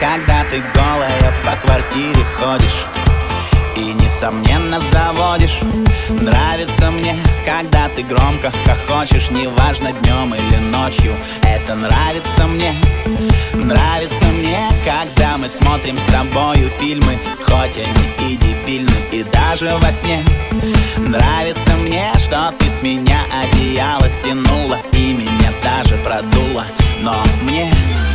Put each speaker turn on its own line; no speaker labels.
когда ты голая по квартире ходишь и, несомненно, заводишь. Нравится мне, когда ты громко хохочешь, неважно, днем или ночью. Это нравится мне. Нравится мне, когда мы смотрим с тобою фильмы, хоть они и дебильны, и даже во сне. Нравится мне, что ты с меня одеяло стянула и меня даже продула. Но мне